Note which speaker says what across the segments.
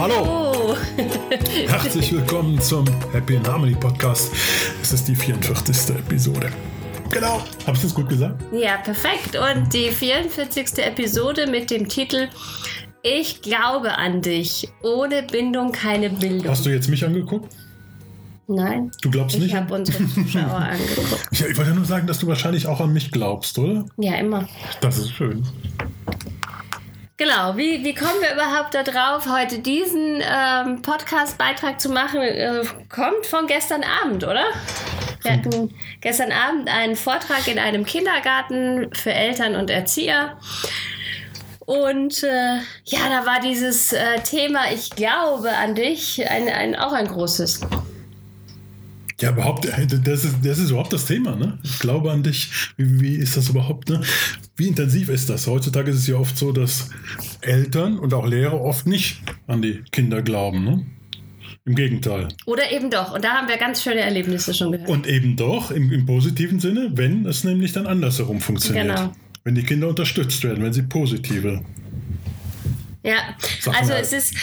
Speaker 1: Hallo! Herzlich willkommen zum Happy and Harmony Podcast. Es ist die 44. Episode. Genau, habe ich das gut gesagt?
Speaker 2: Ja, perfekt. Und die 44. Episode mit dem Titel Ich glaube an dich. Ohne Bindung keine Bildung.
Speaker 1: Hast du jetzt mich angeguckt?
Speaker 2: Nein.
Speaker 1: Du glaubst nicht?
Speaker 2: Ich habe unsere Zuschauer angeguckt.
Speaker 1: Ich wollte nur sagen, dass du wahrscheinlich auch an mich glaubst, oder?
Speaker 2: Ja, immer.
Speaker 1: Das ist schön.
Speaker 2: Genau, wie kommen wir überhaupt da drauf, heute diesen Podcast-Beitrag zu machen? Kommt von gestern Abend, oder? Wir hatten gestern Abend einen Vortrag in einem Kindergarten für Eltern und Erzieher. Und da war dieses Thema Ich glaube an dich auch ein großes.
Speaker 1: Ja, überhaupt, das ist überhaupt das Thema, ne? Ich glaube an dich. Wie ist das überhaupt, ne? Wie intensiv ist das? Heutzutage ist es ja oft so, dass Eltern und auch Lehrer oft nicht an die Kinder glauben, ne? Im Gegenteil.
Speaker 2: Oder eben doch. Und da haben wir ganz schöne Erlebnisse schon gehört.
Speaker 1: Und eben doch, im positiven Sinne, wenn es nämlich dann andersherum funktioniert.
Speaker 2: Genau.
Speaker 1: Wenn die Kinder unterstützt werden, wenn sie positive.
Speaker 2: Ja, also es ist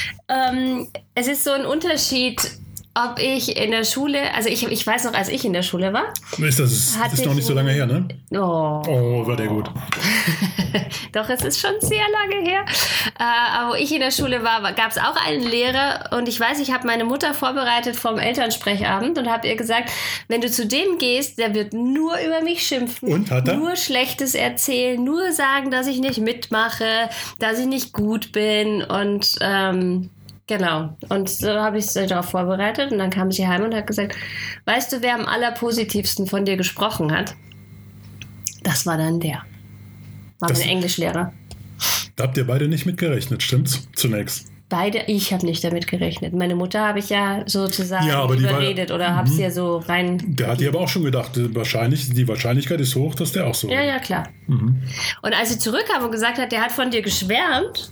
Speaker 2: so ein Unterschied, ob ich in der Schule, also ich weiß noch, als ich in der Schule war.
Speaker 1: Das ist noch nicht so lange her, ne? Oh, war der gut.
Speaker 2: Doch, es ist schon sehr lange her. Aber wo ich in der Schule war, gab es auch einen Lehrer und ich weiß, ich habe meine Mutter vorbereitet vom Elternsprechabend und habe ihr gesagt, wenn du zu dem gehst, der wird nur über mich schimpfen. Und hat er? Nur Schlechtes erzählen, nur sagen, dass ich nicht mitmache, dass ich nicht gut bin und genau. Und so habe ich sie darauf vorbereitet und dann kam sie heim und hat gesagt, weißt du, wer am allerpositivsten von dir gesprochen hat? Das war dann der. War mein Englischlehrer.
Speaker 1: Da habt ihr beide nicht mit gerechnet, stimmt's? Zunächst.
Speaker 2: Beide, ich habe nicht damit gerechnet. Meine Mutter habe ich ja sozusagen überredet oder habe sie ja so rein...
Speaker 1: Der hat ihr aber auch schon gedacht, die Wahrscheinlichkeit ist hoch, dass der auch so...
Speaker 2: Ja, klar. Mhm. Und als sie zurückkam und gesagt hat, der hat von dir geschwärmt,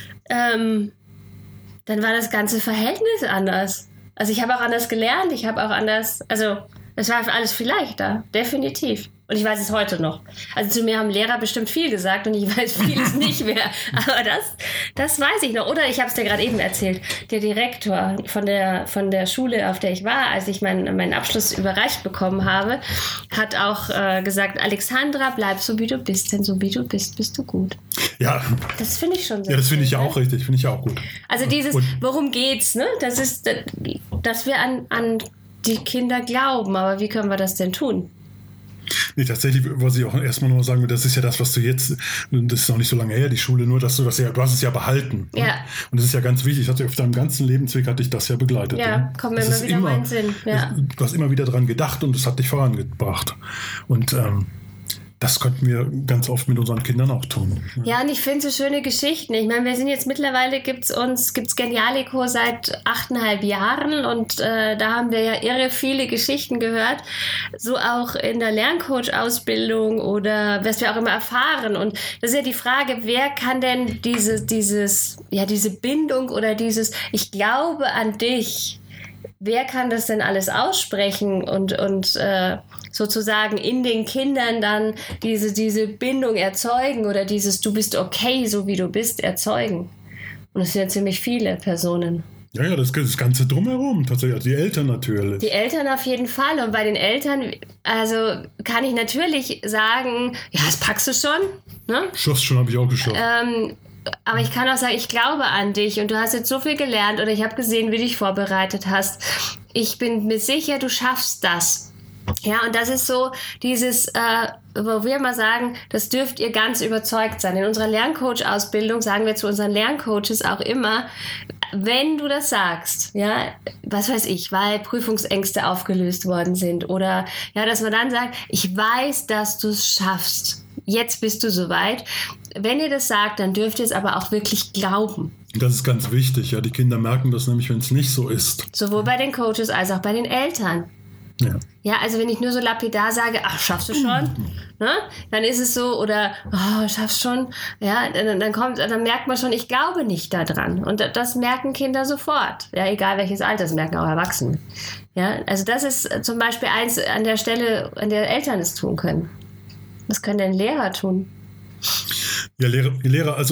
Speaker 2: dann war das ganze Verhältnis anders. Also ich habe auch anders gelernt, es war alles viel leichter, definitiv. Und ich weiß es heute noch. Also zu mir haben Lehrer bestimmt viel gesagt und ich weiß vieles nicht mehr. Aber das weiß ich noch. Oder ich habe es dir gerade eben erzählt. Der Direktor von der Schule, auf der ich war, als ich meinen Abschluss überreicht bekommen habe, hat auch gesagt, Alexandra, bleib so wie du bist, denn so wie du bist, bist du gut.
Speaker 1: Ja.
Speaker 2: Das finde ich schon sehr
Speaker 1: Ja, das finde ich
Speaker 2: ne?
Speaker 1: auch richtig, finde ich auch gut.
Speaker 2: Also worum geht's, ne? Das ist, dass wir an die Kinder glauben. Aber wie können wir das denn tun?
Speaker 1: Nee, tatsächlich, was ich auch erstmal nur sagen will, das ist ja das, was du jetzt, das ist noch nicht so lange her, die Schule, nur dass du hast es ja behalten.
Speaker 2: Ja.
Speaker 1: Ne? Und das ist ja ganz wichtig, auf deinem ganzen Lebensweg hat dich das ja begleitet.
Speaker 2: Ja,
Speaker 1: ne?
Speaker 2: kommt mir immer wieder mein Sinn. Ja.
Speaker 1: Du hast immer wieder dran gedacht und es hat dich vorangebracht. Und das könnten wir ganz oft mit unseren Kindern auch tun.
Speaker 2: Ja, und ich finde so schöne Geschichten. Ich meine, wir sind jetzt mittlerweile, gibt's Genialico seit 8,5 Jahren und da haben wir ja irre viele Geschichten gehört. So auch in der Lerncoach-Ausbildung oder was wir auch immer erfahren. Und das ist ja die Frage, wer kann denn diese Bindung oder dieses Ich glaube an dich, wer kann das denn alles aussprechen und sozusagen in den Kindern dann diese Bindung erzeugen oder dieses Du bist okay, so wie du bist, erzeugen? Und das sind ja ziemlich viele Personen.
Speaker 1: Ja, das Ganze drumherum, tatsächlich, also die Eltern natürlich. Die
Speaker 2: Eltern auf jeden Fall. Und bei den Eltern, also kann ich natürlich sagen, ja, das packst du schon. Ne?
Speaker 1: Schon habe ich auch geschafft.
Speaker 2: Aber ich kann auch sagen, ich glaube an dich und du hast jetzt so viel gelernt oder ich habe gesehen, wie du dich vorbereitet hast. Ich bin mir sicher, du schaffst das. Ja, und das ist so dieses, wo wir mal sagen, das dürft ihr ganz überzeugt sein. In unserer Lerncoach-Ausbildung sagen wir zu unseren Lerncoaches auch immer, wenn du das sagst, ja, was weiß ich, weil Prüfungsängste aufgelöst worden sind oder ja, dass man dann sagt, ich weiß, dass du es schaffst. Jetzt bist du soweit. Wenn ihr das sagt, dann dürft ihr es aber auch wirklich glauben.
Speaker 1: Das ist ganz wichtig, ja. Die Kinder merken das nämlich, wenn es nicht so ist.
Speaker 2: Sowohl bei den Coaches als auch bei den Eltern. Ja, also wenn ich nur so lapidar sage, ach, schaffst du schon, ne? Dann ist es so, oder, oh, schaffst schon, ja, dann merkt man schon, ich glaube nicht daran. Und das merken Kinder sofort, ja, egal welches Alter, das merken auch Erwachsene. Ja, also das ist zum Beispiel eins an der Stelle, an der Eltern es tun können. Was können denn Lehrer tun?
Speaker 1: Ja, Lehrer, also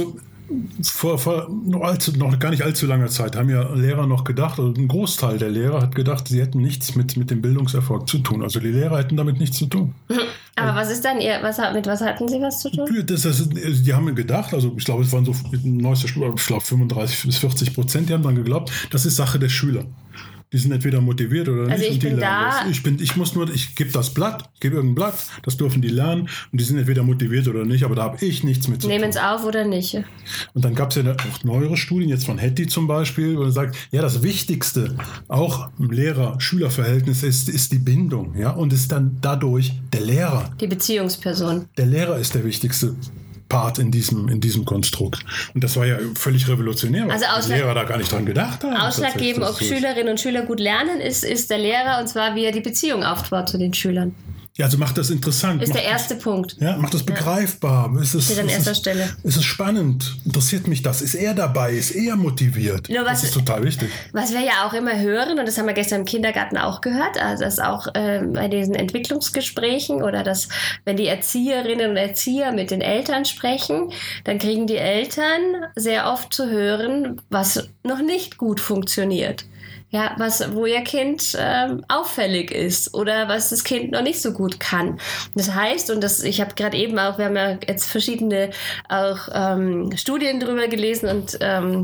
Speaker 1: vor noch gar nicht allzu langer Zeit haben ja Lehrer noch gedacht, also ein Großteil der Lehrer hat gedacht, sie hätten nichts mit dem Bildungserfolg zu tun. Also die Lehrer hätten damit nichts zu tun.
Speaker 2: Aber was ist dann mit was hatten sie was zu tun?
Speaker 1: Die haben gedacht, also ich glaube, es waren so neueste Studie, ich glaube 35-40%, die haben dann geglaubt, das ist Sache der Schüler. Die sind entweder motiviert oder nicht.
Speaker 2: Also ich bin da.
Speaker 1: Ich gebe das Blatt, gebe irgendein Blatt, das dürfen die lernen und die sind entweder motiviert oder nicht, aber da habe ich nichts mit zu tun.
Speaker 2: Nehmen es auf oder nicht.
Speaker 1: Und dann gab es ja auch neuere Studien, jetzt von Hattie zum Beispiel, wo er sagt, ja, das Wichtigste auch im Lehrer-Schüler-Verhältnis ist die Bindung, ja, und ist dann dadurch der Lehrer.
Speaker 2: Die Beziehungsperson.
Speaker 1: Der Lehrer ist der wichtigste Part in diesem Konstrukt. Und das war ja völlig revolutionär, weil die Lehrer da gar nicht dran gedacht haben.
Speaker 2: Ausschlaggebend, ob Schülerinnen und Schüler gut lernen, ist der Lehrer, und zwar wie er die Beziehung aufbaut zu den Schülern.
Speaker 1: Ja, also macht das interessant.
Speaker 2: Ist der erste Punkt.
Speaker 1: Ja, macht das begreifbar.
Speaker 2: Steht an erster Stelle.
Speaker 1: Ist es spannend? Interessiert mich das? Ist er dabei? Ist er motiviert? Das ist total wichtig.
Speaker 2: Was wir ja auch immer hören, und das haben wir gestern im Kindergarten auch gehört, also dass auch bei diesen Entwicklungsgesprächen oder wenn die Erzieherinnen und Erzieher mit den Eltern sprechen, dann kriegen die Eltern sehr oft zu hören, was noch nicht gut funktioniert. Ja, wo ihr Kind auffällig ist oder was das Kind noch nicht so gut kann. Das heißt, ich habe gerade eben auch, wir haben ja jetzt verschiedene auch Studien drüber gelesen und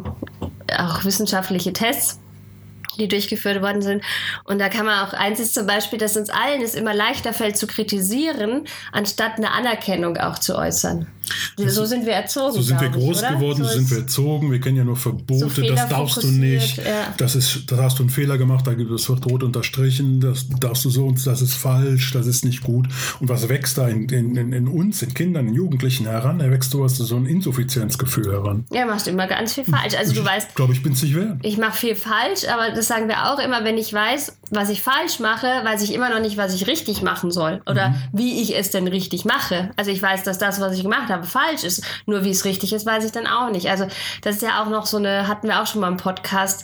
Speaker 2: auch wissenschaftliche Tests, die durchgeführt worden sind. Und da kann man auch, eins ist zum Beispiel, dass uns allen es immer leichter fällt zu kritisieren, anstatt eine Anerkennung auch zu äußern. So sind wir erzogen.
Speaker 1: So sind wir groß geworden, so sind wir erzogen. Wir kennen ja nur Verbote, so das darfst du nicht.
Speaker 2: Ja.
Speaker 1: Da hast du einen Fehler gemacht, das wird rot unterstrichen, das darfst du so und das ist falsch, das ist nicht gut. Und was wächst da in uns, in Kindern, in Jugendlichen heran? Da wächst so ein Insuffizienzgefühl heran.
Speaker 2: Ja, machst immer ganz viel falsch. Also du weißt,
Speaker 1: ich glaube, ich bin es nicht wert.
Speaker 2: Ich mache viel falsch, aber das sagen wir auch immer, wenn ich weiß, was ich falsch mache, weiß ich immer noch nicht, was ich richtig machen soll oder wie ich es denn richtig mache. Also ich weiß, dass das, was ich gemacht habe, falsch ist. Nur wie es richtig ist, weiß ich dann auch nicht. Also das ist ja auch noch hatten wir auch schon mal im Podcast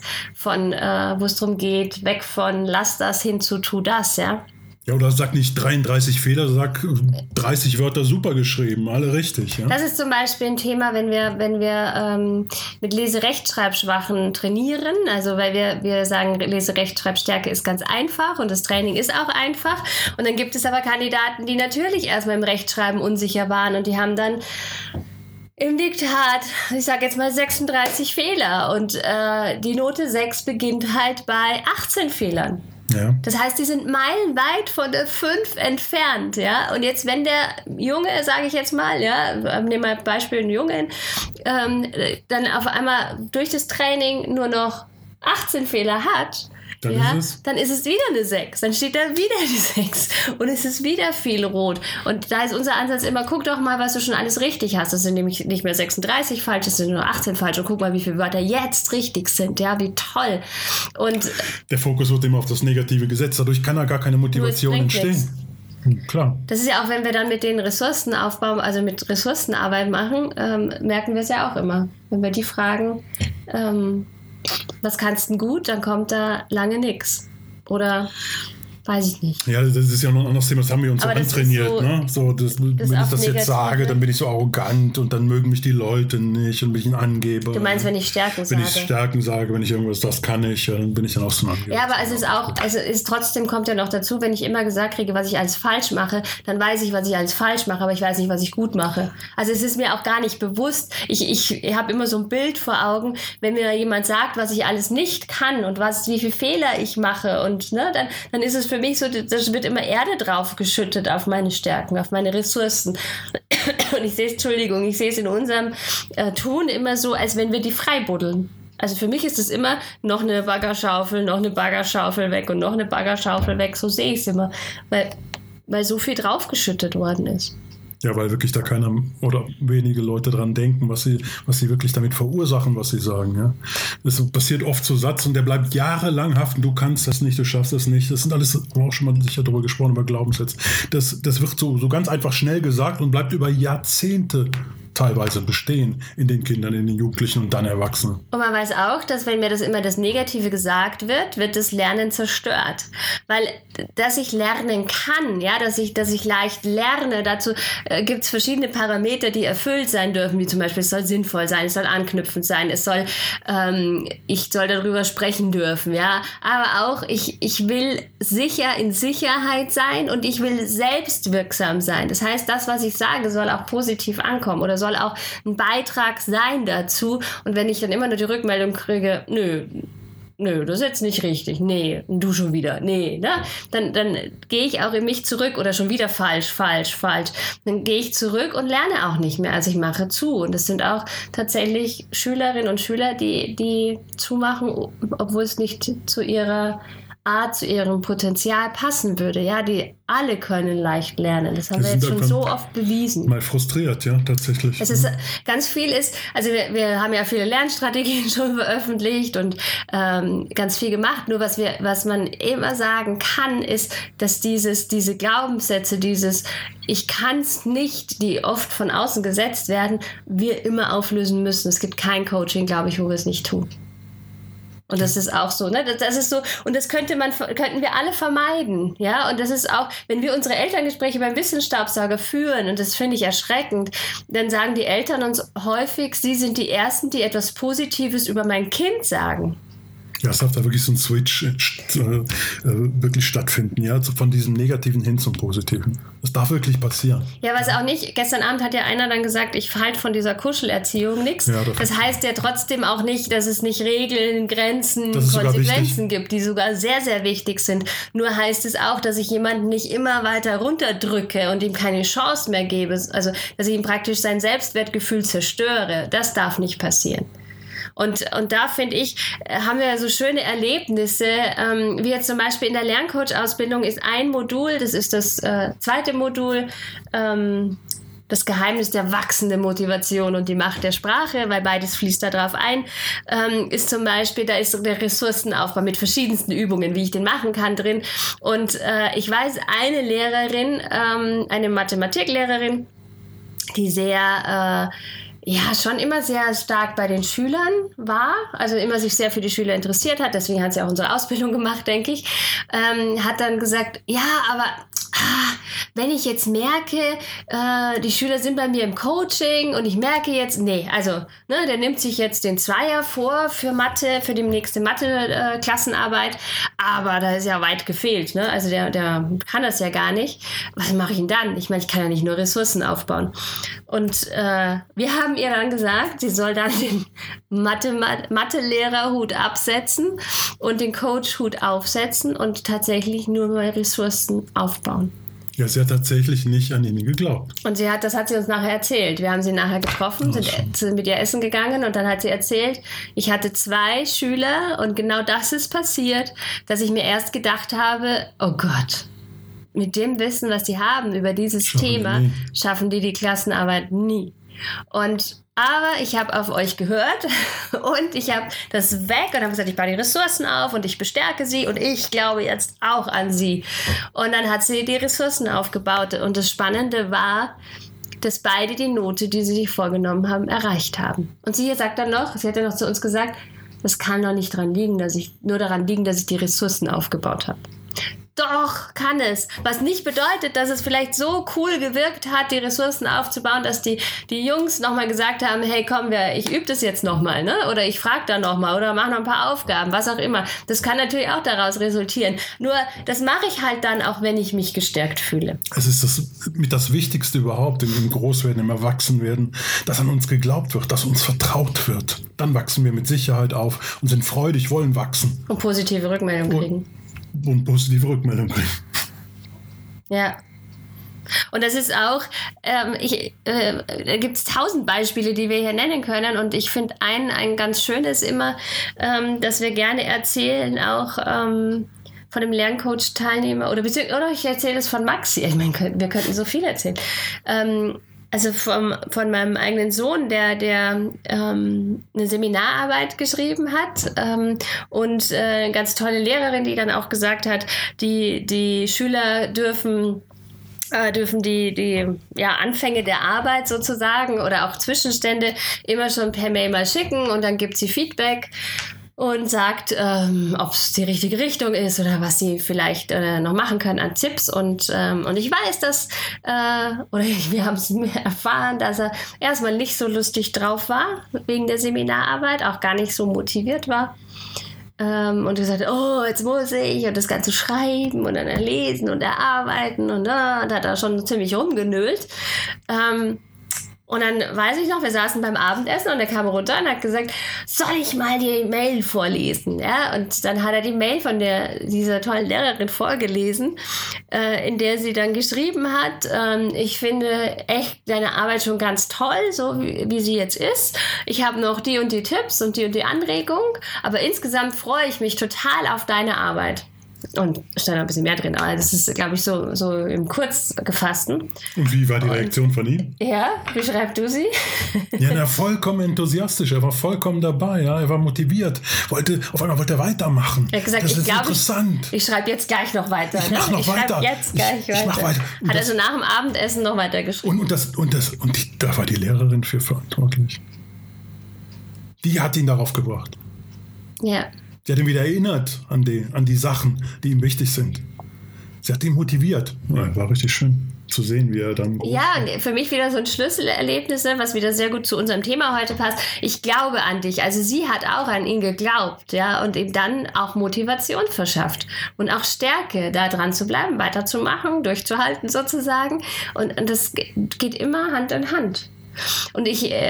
Speaker 2: wo es darum geht, weg von lass das hin zu tu das, ja.
Speaker 1: Ja, oder sag nicht 33 Fehler, sag 30 Wörter super geschrieben, alle richtig. Ja?
Speaker 2: Das ist zum Beispiel ein Thema, wenn wir mit Leserechtschreibschwachen trainieren, also weil wir sagen, Leserechtschreibstärke ist ganz einfach und das Training ist auch einfach. Und dann gibt es aber Kandidaten, die natürlich erstmal im Rechtschreiben unsicher waren und die haben dann im Diktat, ich sage jetzt mal 36 Fehler und die Note 6 beginnt halt bei 18 Fehlern.
Speaker 1: Ja.
Speaker 2: Das heißt, die sind meilenweit von der 5 entfernt, ja. Und jetzt, wenn der Junge, sage ich jetzt mal, ja, nehmen wir ein Beispiel, einen Jungen, dann auf einmal durch das Training nur noch 18 Fehler hat, dann ist es wieder eine 6. Dann steht da wieder die 6 und es ist wieder viel rot. Und da ist unser Ansatz immer, guck doch mal, was du schon alles richtig hast. Das sind nämlich nicht mehr 36 falsch, das sind nur 18 falsch. Und guck mal, wie viele Wörter jetzt richtig sind. Ja, wie toll. Und
Speaker 1: der Fokus wird immer auf das Negative gesetzt. Dadurch kann da gar keine Motivation entstehen. Klar.
Speaker 2: Das ist ja auch, wenn wir dann mit den Ressourcenaufbau, also mit Ressourcenarbeit machen, merken wir es ja auch immer. Wenn wir die fragen, was kannst du gut, dann kommt da lange nichts. Oder weiß ich nicht.
Speaker 1: Ja, das ist ja noch ein anderes Thema, das haben wir uns so antrainiert. Wenn ich das jetzt sage, dann bin ich so arrogant und dann mögen mich die Leute nicht und bin ich ein Angeber.
Speaker 2: Du meinst, wenn ich Stärken sage?
Speaker 1: Wenn ich Stärken sage, wenn ich irgendwas, das kann ich, dann bin ich dann auch so ein Angeber.
Speaker 2: Ja, aber trotzdem kommt ja noch dazu, wenn ich immer gesagt kriege, was ich alles falsch mache, dann weiß ich, was ich alles falsch mache, aber ich weiß nicht, was ich gut mache. Also es ist mir auch gar nicht bewusst. Ich habe immer so ein Bild vor Augen, wenn mir jemand sagt, was ich alles nicht kann und wie viele Fehler ich mache und dann ist es für mich so, das wird immer Erde drauf geschüttet auf meine Stärken, auf meine Ressourcen. Und ich sehe es in unserem Tun immer so, als wenn wir die frei buddeln. Also für mich ist es immer noch eine Baggerschaufel weg und noch eine Baggerschaufel weg. So sehe ich es immer, weil so viel draufgeschüttet worden ist.
Speaker 1: Ja, weil wirklich da keiner oder wenige Leute dran denken, was sie wirklich damit verursachen, was sie sagen. Ja? Das passiert oft so Satz und der bleibt jahrelang haften. Du kannst das nicht, du schaffst das nicht. Das sind alles, haben wir auch schon mal sicher darüber gesprochen, über Glaubenssätze. Das wird so ganz einfach schnell gesagt und bleibt über Jahrzehnte teilweise bestehen in den Kindern, in den Jugendlichen und dann Erwachsenen.
Speaker 2: Und man weiß auch, dass wenn mir das immer das Negative gesagt wird, wird das Lernen zerstört. Weil, dass ich lernen kann, ja, dass ich leicht lerne, dazu gibt es verschiedene Parameter, die erfüllt sein dürfen, wie zum Beispiel, es soll sinnvoll sein, es soll anknüpfend sein, ich soll darüber sprechen dürfen, ja. Aber auch, ich will in Sicherheit sein und ich will selbstwirksam sein. Das heißt, das, was ich sage, soll auch positiv ankommen oder soll auch ein Beitrag sein dazu. Und wenn ich dann immer nur die Rückmeldung kriege, nö, das ist jetzt nicht richtig, nee, du schon wieder, nee, ne? Dann gehe ich auch in mich zurück oder schon wieder falsch. Dann gehe ich zurück und lerne auch nicht mehr, also ich mache zu. Und das sind auch tatsächlich Schülerinnen und Schüler, die zumachen, obwohl es nicht zu ihrer Art, zu ihrem Potenzial passen würde. Ja, die alle können leicht lernen. Das haben wir jetzt schon so oft bewiesen.
Speaker 1: Mal frustriert, ja, tatsächlich.
Speaker 2: Es ist ganz viel also wir haben ja viele Lernstrategien schon veröffentlicht und ganz viel gemacht. Nur was man immer sagen kann, ist, dass diese Glaubenssätze, ich kann es nicht, die oft von außen gesetzt werden, wir immer auflösen müssen. Es gibt kein Coaching, glaube ich, wo wir es nicht tun. Und das ist auch so, ne? Das ist so, und das könnten wir alle vermeiden, ja? Und das ist auch, wenn wir unsere Elterngespräche beim Wissensstaubsauger führen, und das finde ich erschreckend, dann sagen die Eltern uns häufig, sie sind die Ersten, die etwas Positives über mein Kind sagen.
Speaker 1: Ja, es darf da wirklich so ein Switch wirklich stattfinden, ja, von diesem Negativen hin zum Positiven. Das darf wirklich passieren.
Speaker 2: Ja, was auch nicht, gestern Abend hat ja einer dann gesagt, ich halte von dieser Kuschelerziehung nichts. Ja, das heißt ja trotzdem auch nicht, dass es nicht Regeln, Grenzen, Konsequenzen gibt, die sogar sehr, sehr wichtig sind. Nur heißt es auch, dass ich jemanden nicht immer weiter runterdrücke und ihm keine Chance mehr gebe. Also, dass ich ihm praktisch sein Selbstwertgefühl zerstöre. Das darf nicht passieren. Und da, finde ich, haben wir so schöne Erlebnisse, wie jetzt zum Beispiel in der Lerncoach-Ausbildung ist ein Modul, das ist das zweite Modul, das Geheimnis der wachsenden Motivation und die Macht der Sprache, weil beides fließt da drauf ein, ist zum Beispiel, da ist der Ressourcenaufbau mit verschiedensten Übungen, wie ich den machen kann, drin. Und ich weiß, eine Lehrerin, eine Mathematiklehrerin, die sehr... schon immer sehr stark bei den Schülern war, also immer sich sehr für die Schüler interessiert hat, deswegen hat sie auch unsere Ausbildung gemacht, denke ich, hat dann gesagt, ja, aber wenn ich jetzt merke, die Schüler sind bei mir im Coaching und ich merke jetzt, der nimmt sich jetzt den Zweier vor für Mathe, für die nächste Mathe-Klassenarbeit, aber da ist ja weit gefehlt, ne? Also der kann das ja gar nicht. Was mache ich denn dann? Ich meine, ich kann ja nicht nur Ressourcen aufbauen. Und wir haben ihr dann gesagt, sie soll dann den Mathelehrer-Hut absetzen und den Coach-Hut aufsetzen und tatsächlich nur mal Ressourcen aufbauen.
Speaker 1: Ja, sie hat tatsächlich nicht an ihn geglaubt.
Speaker 2: Und das hat sie uns nachher erzählt. Wir haben sie nachher getroffen, sind mit ihr essen gegangen und dann hat sie erzählt, ich hatte 2 Schüler und genau das ist passiert, dass ich mir erst gedacht habe, oh Gott, mit dem Wissen, was sie haben über dieses Thema, schaffen die Klassenarbeit nie. Aber ich habe auf euch gehört und ich habe das weg und habe gesagt, ich baue die Ressourcen auf und ich bestärke sie und ich glaube jetzt auch an sie. Und dann hat sie die Ressourcen aufgebaut und das Spannende war, dass beide die Note, die sie sich vorgenommen haben, erreicht haben. Und sie hat dann noch zu uns gesagt, das kann doch nicht daran liegen, dass ich die Ressourcen aufgebaut habe. Doch, kann es. Was nicht bedeutet, dass es vielleicht so cool gewirkt hat, die Ressourcen aufzubauen, dass die Jungs nochmal gesagt haben, hey, komm, ich übe das jetzt nochmal, ne? Oder ich frage da nochmal oder mache noch ein paar Aufgaben, was auch immer. Das kann natürlich auch daraus resultieren. Nur, das mache ich halt dann auch, wenn ich mich gestärkt fühle.
Speaker 1: Es ist das Wichtigste überhaupt im Großwerden, im Erwachsenwerden, dass an uns geglaubt wird, dass uns vertraut wird. Dann wachsen wir mit Sicherheit auf und sind freudig, wollen wachsen.
Speaker 2: Und positive Rückmeldungen kriegen.
Speaker 1: Und positive Rückmeldung kriegen.
Speaker 2: Ja. Und das ist auch, da gibt es 1000 Beispiele, die wir hier nennen können. Und ich finde ein ganz schönes immer, dass wir gerne erzählen, auch von dem Lerncoach-Teilnehmer oder ich erzähle es von Maxi. Ich meine, wir könnten so viel erzählen. Also von meinem eigenen Sohn, der eine Seminararbeit geschrieben hat und eine ganz tolle Lehrerin, die dann auch gesagt hat, die Schüler dürfen dürfen die Anfänge der Arbeit sozusagen oder auch Zwischenstände immer schon per Mail mal schicken und dann gibt sie Feedback und sagt, ob es die richtige Richtung ist oder was sie vielleicht noch machen können an Tipps. Und ich weiß, dass, wir haben es erfahren, dass er erstmal nicht so lustig drauf war wegen der Seminararbeit, auch gar nicht so motiviert war. Und gesagt, oh, jetzt muss ich und das Ganze schreiben und dann lesen und erarbeiten und da hat er schon ziemlich rumgenölt. Und dann weiß ich noch, wir saßen beim Abendessen und er kam runter und hat gesagt, soll ich mal die Mail vorlesen? Ja, und dann hat er die Mail von dieser tollen Lehrerin vorgelesen, in der sie dann geschrieben hat, ich finde echt deine Arbeit schon ganz toll, so wie sie jetzt ist. Ich habe noch die und die Tipps und die Anregung, aber insgesamt freue ich mich total auf deine Arbeit. Und stand ein bisschen mehr drin, aber das ist, glaube ich, so im Kurzgefassten.
Speaker 1: Und wie war die Reaktion von ihm?
Speaker 2: Ja, beschreib du sie?
Speaker 1: Ja, vollkommen enthusiastisch, er war vollkommen dabei, ja, er war motiviert, auf einmal wollte er weitermachen.
Speaker 2: Er hat gesagt,
Speaker 1: das ist interessant.
Speaker 2: Ich schreibe jetzt gleich noch weiter.
Speaker 1: Ich mache noch weiter.
Speaker 2: Ich mach weiter. Hat also nach dem Abendessen noch weiter geschrieben.
Speaker 1: Und da war die Lehrerin für verantwortlich. Die hat ihn darauf gebracht.
Speaker 2: Ja.
Speaker 1: Sie hat ihn wieder erinnert an die Sachen, die ihm wichtig sind. Sie hat ihn motiviert. Ja, war richtig schön zu sehen, wie er dann...
Speaker 2: Ja, für mich wieder so ein Schlüsselerlebnis, was wieder sehr gut zu unserem Thema heute passt. Ich glaube an dich. Also sie hat auch an ihn geglaubt, ja, und ihm dann auch Motivation verschafft und auch Stärke, da dran zu bleiben, weiterzumachen, durchzuhalten sozusagen. Und das geht immer Hand in Hand. Und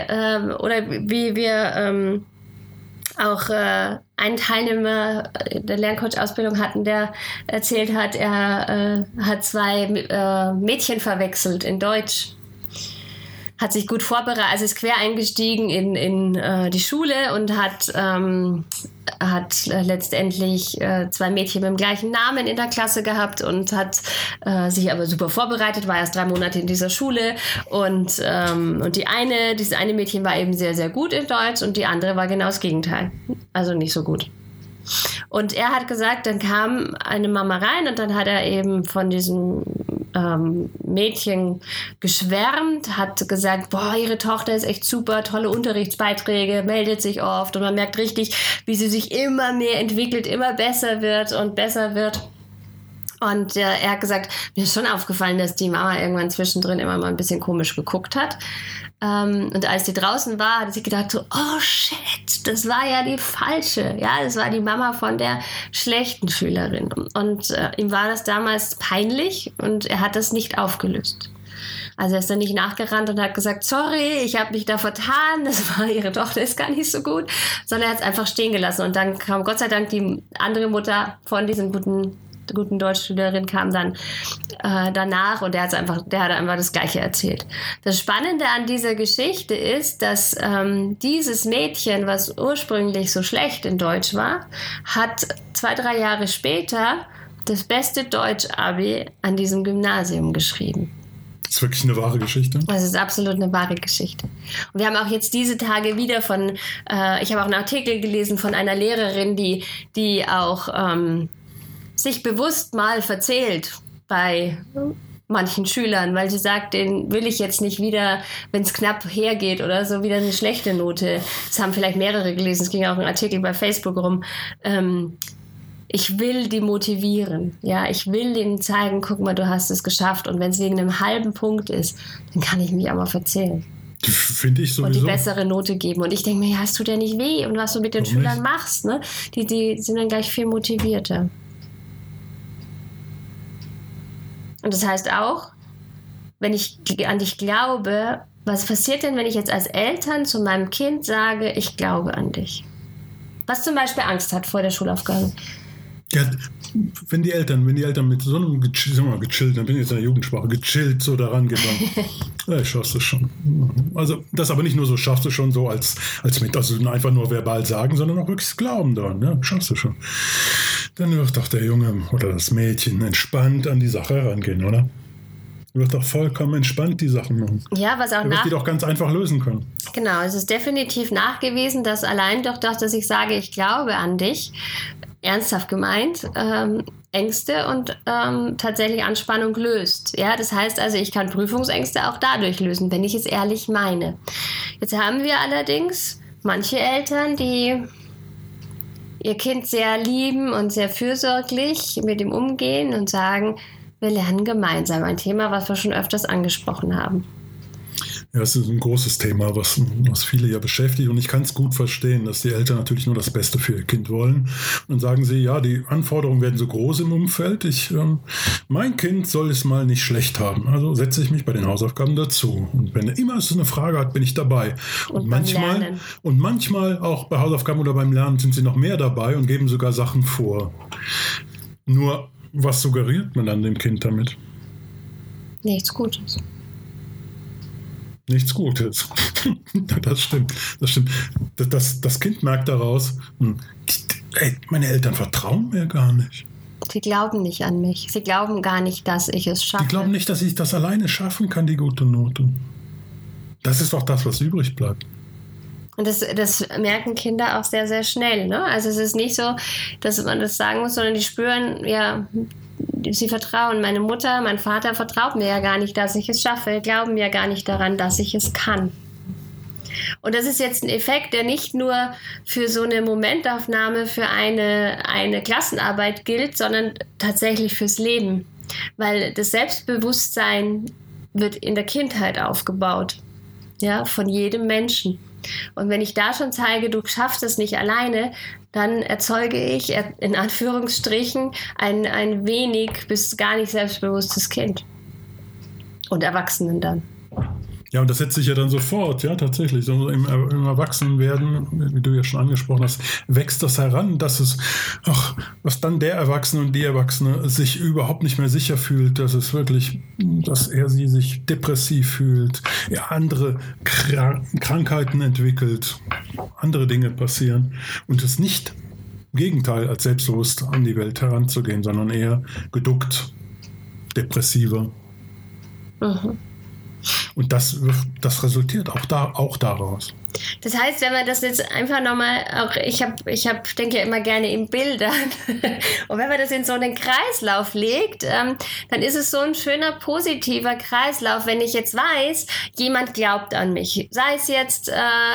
Speaker 2: wie wir... auch einen Teilnehmer der Lerncoach-Ausbildung hatten, der erzählt hat, er hat 2 Mädchen verwechselt in Deutsch. Hat sich gut vorbereitet, also ist quer eingestiegen in die Schule und hat letztendlich 2 Mädchen mit dem gleichen Namen in der Klasse gehabt und hat sich aber super vorbereitet, war erst 3 Monate in dieser Schule und dieses eine Mädchen war eben sehr, sehr gut in Deutsch und die andere war genau das Gegenteil, also nicht so gut. Und er hat gesagt, dann kam eine Mama rein und dann hat er eben von diesem Mädchen geschwärmt, hat gesagt, boah, ihre Tochter ist echt super, tolle Unterrichtsbeiträge, meldet sich oft und man merkt richtig, wie sie sich immer mehr entwickelt, immer besser wird und besser wird. Und er hat gesagt, mir ist schon aufgefallen, dass die Mama irgendwann zwischendrin immer mal ein bisschen komisch geguckt hat. Und als sie draußen war, hat sie gedacht so, oh shit, das war ja die falsche. Ja, das war die Mama von der schlechten Schülerin. Und ihm war das damals peinlich und er hat das nicht aufgelöst. Also er ist dann nicht nachgerannt und hat gesagt, sorry, ich habe mich da vertan, das war ihre Tochter, ist gar nicht so gut, sondern er hat es einfach stehen gelassen. Und dann kam Gott sei Dank die andere Mutter von diesem guten Deutschschülerin kam dann danach und der hat einfach das Gleiche erzählt. Das Spannende an dieser Geschichte ist, dass dieses Mädchen, was ursprünglich so schlecht in Deutsch war, hat 2-3 Jahre später das beste Deutsch-Abi an diesem Gymnasium geschrieben.
Speaker 1: Das ist wirklich eine wahre Geschichte.
Speaker 2: Das ist absolut eine wahre Geschichte. Und wir haben auch jetzt diese Tage wieder ich habe auch einen Artikel gelesen von einer Lehrerin, die auch sich bewusst mal verzählt bei manchen Schülern, weil sie sagt, den will ich jetzt nicht wieder, wenn es knapp hergeht oder so, wieder eine schlechte Note. Das haben vielleicht mehrere gelesen, es ging auch ein Artikel bei Facebook rum. Ich will die motivieren. Ja, ich will denen zeigen, guck mal, du hast es geschafft. Und wenn es wegen einem halben Punkt ist, dann kann ich mich auch mal verzählen.
Speaker 1: Finde ich sowieso.
Speaker 2: Und die bessere Note geben. Und ich denke mir, ja, es tut ja nicht weh. Und was du mit den Schülern machst, ne? Die sind dann gleich viel motivierter. Und das heißt auch, wenn ich an dich glaube, was passiert denn, wenn ich jetzt als Eltern zu meinem Kind sage, ich glaube an dich? Was zum Beispiel Angst hat vor der Schulaufgabe.
Speaker 1: Ja, wenn die Eltern mit so einem gechillt, dann bin ich jetzt in der Jugendsprache, gechillt so daran gehen, dann ja, schaffst du schon. Also das aber nicht nur so, schaffst du schon so als mit, also einfach nur verbal sagen, sondern auch wirklich Glauben daran, ja, schaffst du schon. Dann wird doch der Junge oder das Mädchen entspannt an die Sache herangehen, oder? Wird doch vollkommen entspannt die Sachen machen.
Speaker 2: Ja, was auch
Speaker 1: wird die doch ganz einfach lösen können.
Speaker 2: Genau, es ist definitiv nachgewiesen, dass allein durch das, dass ich sage, ich glaube an dich, ernsthaft gemeint, Ängste und tatsächlich Anspannung löst. Ja, das heißt also, ich kann Prüfungsängste auch dadurch lösen, wenn ich es ehrlich meine. Jetzt haben wir allerdings manche Eltern, die ihr Kind sehr lieben und sehr fürsorglich mit ihm umgehen und sagen, wir lernen gemeinsam. Ein Thema, was wir schon öfters angesprochen haben.
Speaker 1: Ja, es ist ein großes Thema, was viele ja beschäftigt. Und ich kann es gut verstehen, dass die Eltern natürlich nur das Beste für ihr Kind wollen. Und dann sagen sie, ja, die Anforderungen werden so groß im Umfeld. Mein Kind soll es mal nicht schlecht haben. Also setze ich mich bei den Hausaufgaben dazu. Und wenn er immer so eine Frage hat, bin ich dabei. Und manchmal auch bei Hausaufgaben oder beim Lernen sind sie noch mehr dabei und geben sogar Sachen vor. Nur, was suggeriert man dann dem Kind damit?
Speaker 2: Nichts Gutes.
Speaker 1: Nichts Gutes. Das stimmt. Das Kind merkt daraus, meine Eltern vertrauen mir gar nicht.
Speaker 2: Sie glauben nicht an mich. Sie glauben gar nicht, dass ich es schaffe.
Speaker 1: Die glauben nicht, dass ich das alleine schaffen kann, die gute Note. Das ist doch das, was übrig bleibt.
Speaker 2: Und das merken Kinder auch sehr, sehr schnell. Ne? Also es ist nicht so, dass man das sagen muss, sondern die spüren, ja, sie vertrauen. Meine Mutter, mein Vater vertraut mir ja gar nicht, dass ich es schaffe. Glauben ja gar nicht daran, dass ich es kann. Und das ist jetzt ein Effekt, der nicht nur für so eine Momentaufnahme, für eine Klassenarbeit gilt, sondern tatsächlich fürs Leben. Weil das Selbstbewusstsein wird in der Kindheit aufgebaut. Ja, von jedem Menschen. Und wenn ich da schon zeige, du schaffst es nicht alleine, dann erzeuge ich in Anführungsstrichen ein wenig bis gar nicht selbstbewusstes Kind. Und Erwachsenen dann.
Speaker 1: Ja, und das setzt sich ja dann sofort, ja, tatsächlich. So im Erwachsenenwerden, wie du ja schon angesprochen hast, wächst das heran, dass was dann der Erwachsene und die Erwachsene sich überhaupt nicht mehr sicher fühlt, dass sie sich depressiv fühlt, ja, andere Krankheiten entwickelt, andere Dinge passieren und es nicht im Gegenteil als selbstbewusst an die Welt heranzugehen, sondern eher geduckt, depressiver. Mhm. Und das resultiert auch daraus.
Speaker 2: Das heißt, wenn man das jetzt einfach nochmal, auch ich denke ja immer gerne in Bildern, und wenn man das in so einen Kreislauf legt, dann ist es so ein schöner, positiver Kreislauf, wenn ich jetzt weiß, jemand glaubt an mich. Sei es jetzt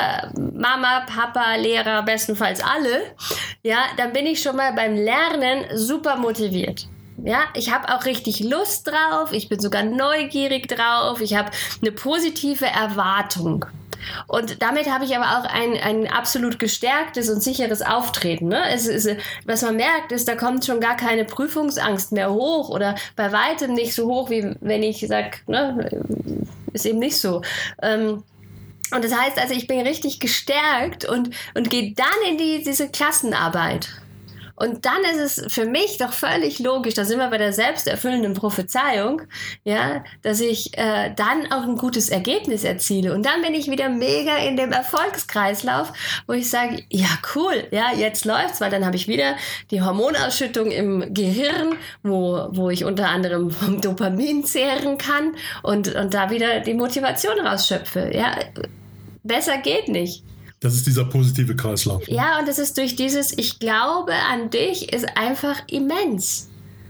Speaker 2: Mama, Papa, Lehrer, bestenfalls alle, ja, dann bin ich schon mal beim Lernen super motiviert. Ja, ich habe auch richtig Lust drauf, ich bin sogar neugierig drauf, ich habe eine positive Erwartung. Und damit habe ich aber auch ein absolut gestärktes und sicheres Auftreten. Ne? Was man merkt, ist, da kommt schon gar keine Prüfungsangst mehr hoch oder bei weitem nicht so hoch, wie wenn ich sage, ne, ist eben nicht so. Und das heißt also, ich bin richtig gestärkt und gehe dann in diese Klassenarbeit. Und dann ist es für mich doch völlig logisch, da sind wir bei der selbsterfüllenden Prophezeiung, ja, dass ich dann auch ein gutes Ergebnis erziele. Und dann bin ich wieder mega in dem Erfolgskreislauf, wo ich sage, ja cool, ja, jetzt läuft's, weil dann habe ich wieder die Hormonausschüttung im Gehirn, wo ich unter anderem vom Dopamin zehren kann und da wieder die Motivation rausschöpfe. Ja, besser geht nicht.
Speaker 1: Das ist dieser positive Kreislauf. Ne?
Speaker 2: Ja, und das ist durch dieses Ich glaube an dich ist einfach immens.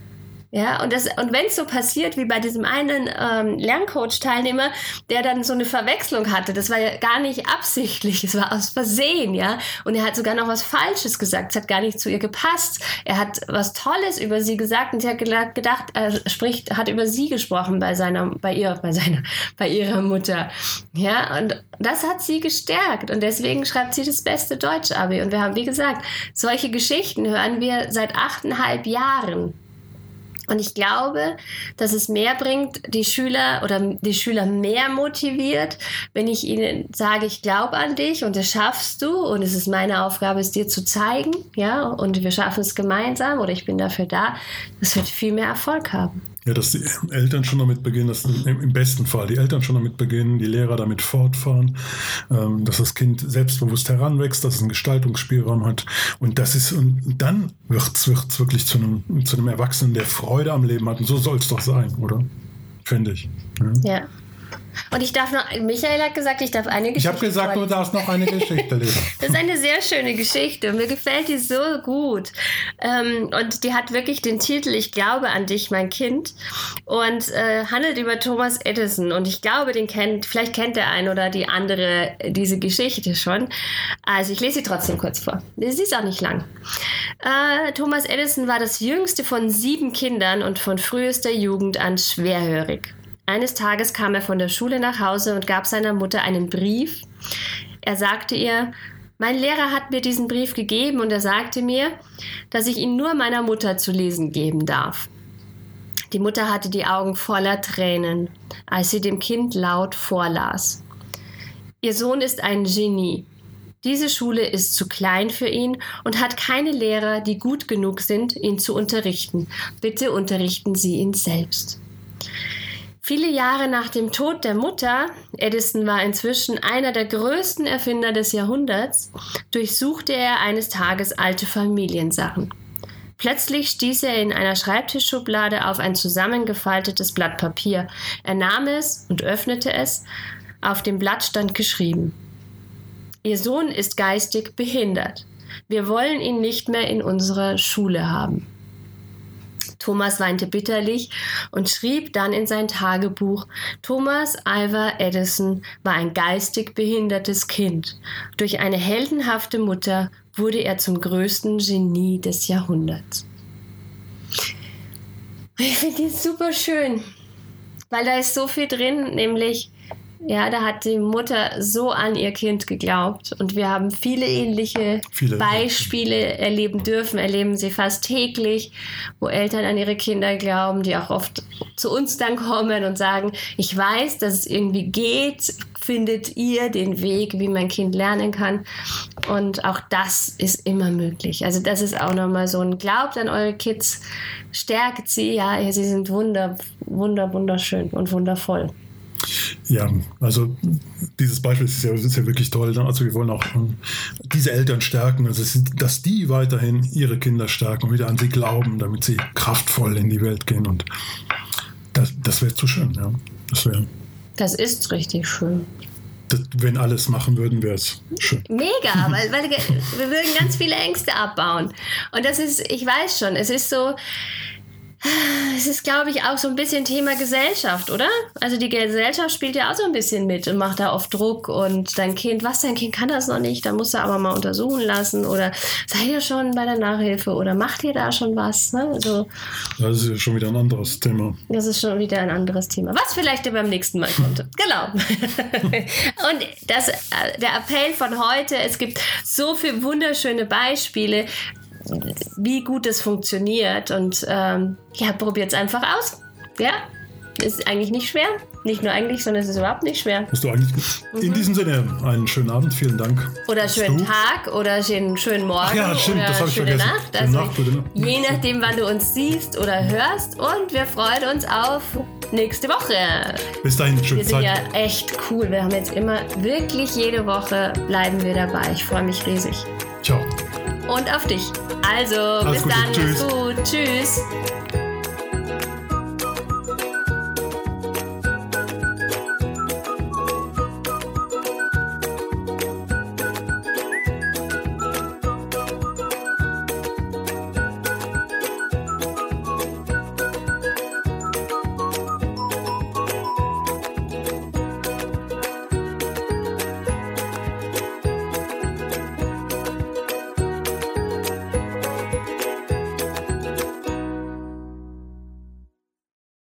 Speaker 2: Ja, und wenn es so passiert wie bei diesem einen Lerncoach-Teilnehmer, der dann so eine Verwechslung hatte, das war ja gar nicht absichtlich, es war aus Versehen, ja, und er hat sogar noch was Falsches gesagt, es hat gar nicht zu ihr gepasst, er hat was Tolles über sie gesagt und sie hat gedacht, hat über sie gesprochen bei ihrer Mutter, ja, und das hat sie gestärkt und deswegen schreibt sie das beste Deutsch-Abi und wir haben, wie gesagt, solche Geschichten hören wir seit 8,5 Jahren. Und ich glaube, dass es mehr bringt, die Schüler mehr motiviert, wenn ich ihnen sage, ich glaube an dich und das schaffst du und es ist meine Aufgabe, es dir zu zeigen, ja, und wir schaffen es gemeinsam oder ich bin dafür da. Das wird viel mehr Erfolg haben.
Speaker 1: Ja, dass die Eltern schon damit beginnen, dass im besten Fall die Eltern schon damit beginnen, die Lehrer damit fortfahren, dass das Kind selbstbewusst heranwächst, dass es einen Gestaltungsspielraum hat und dann wird's wirklich zu einem Erwachsenen, der Freude am Leben hat und so soll es doch sein, oder? Finde ich.
Speaker 2: Ja. Und ich darf noch, Michael hat gesagt, ich darf eine Geschichte.
Speaker 1: Ich habe gesagt, du darfst noch eine Geschichte lesen.
Speaker 2: Das ist eine sehr schöne Geschichte und mir gefällt die so gut. Und die hat wirklich den Titel Ich glaube an dich, mein Kind. Und handelt über Thomas Edison. Und ich glaube, vielleicht kennt der ein oder die andere diese Geschichte schon. Also ich lese sie trotzdem kurz vor. Sie ist auch nicht lang. Thomas Edison war das jüngste von 7 Kindern und von frühester Jugend an schwerhörig. Eines Tages kam er von der Schule nach Hause und gab seiner Mutter einen Brief. Er sagte ihr, mein Lehrer hat mir diesen Brief gegeben und er sagte mir, dass ich ihn nur meiner Mutter zu lesen geben darf. Die Mutter hatte die Augen voller Tränen, als sie dem Kind laut vorlas. Ihr Sohn ist ein Genie. Diese Schule ist zu klein für ihn und hat keine Lehrer, die gut genug sind, ihn zu unterrichten. Bitte unterrichten Sie ihn selbst. Viele Jahre nach dem Tod der Mutter, Edison war inzwischen einer der größten Erfinder des Jahrhunderts, durchsuchte er eines Tages alte Familiensachen. Plötzlich stieß er in einer Schreibtischschublade auf ein zusammengefaltetes Blatt Papier. Er nahm es und öffnete es. Auf dem Blatt stand geschrieben: Ihr Sohn ist geistig behindert. Wir wollen ihn nicht mehr in unserer Schule haben. Thomas weinte bitterlich und schrieb dann in sein Tagebuch, Thomas Alva Edison war ein geistig behindertes Kind. Durch eine heldenhafte Mutter wurde er zum größten Genie des Jahrhunderts. Ich finde die super schön, weil da ist so viel drin, nämlich ja, da hat die Mutter so an ihr Kind geglaubt und wir haben viele ähnliche Beispiele erleben sie fast täglich, wo Eltern an ihre Kinder glauben, die auch oft zu uns dann kommen und sagen, ich weiß, dass es irgendwie geht, findet ihr den Weg, wie mein Kind lernen kann, und auch das ist immer möglich. Also das ist auch nochmal so ein Glaubt an eure Kids, stärkt sie, ja, sie sind wunderschön und wundervoll.
Speaker 1: Ja, also dieses Beispiel ist ja wirklich toll. Also wir wollen auch diese Eltern stärken, also dass die weiterhin ihre Kinder stärken und wieder an sie glauben, damit sie kraftvoll in die Welt gehen. Und das wäre zu schön, ja.
Speaker 2: Das ist richtig schön.
Speaker 1: Wenn alles machen würden, wäre es schön.
Speaker 2: Mega, weil wir würden ganz viele Ängste abbauen. Und das ist, ich weiß schon, es ist, glaube ich, auch so ein bisschen Thema Gesellschaft, oder? Also die Gesellschaft spielt ja auch so ein bisschen mit und macht da oft Druck und dein Kind kann das noch nicht, dann musst du aber mal untersuchen lassen oder seid ihr schon bei der Nachhilfe oder macht ihr da schon was? Ne? Also,
Speaker 1: das ist ja schon wieder ein anderes Thema.
Speaker 2: Das ist schon wieder ein anderes Thema, was vielleicht beim nächsten Mal kommt. Genau. Und der Appell von heute, es gibt so viele wunderschöne Beispiele, wie gut es funktioniert und probiert es einfach aus. Ja, ist eigentlich nicht schwer. Nicht nur eigentlich, sondern es ist überhaupt nicht schwer.
Speaker 1: Bist du eigentlich in diesem Sinne einen schönen Abend, vielen Dank.
Speaker 2: Oder schönen Tag oder schönen Morgen.
Speaker 1: Ach ja, stimmt,
Speaker 2: oder
Speaker 1: das habe ich vergessen.
Speaker 2: Nacht. Also, je nachdem, wann du uns siehst oder hörst, und wir freuen uns auf nächste Woche.
Speaker 1: Bis dahin, schöne Zeit.
Speaker 2: Wir sind ja echt cool. Wir haben jetzt immer wirklich jede Woche bleiben wir dabei. Ich freue mich riesig.
Speaker 1: Ciao.
Speaker 2: Und auf dich. Also,
Speaker 1: alles
Speaker 2: bis
Speaker 1: Gute.
Speaker 2: dann.
Speaker 1: Tschüss.
Speaker 2: Mach's gut. Tschüss.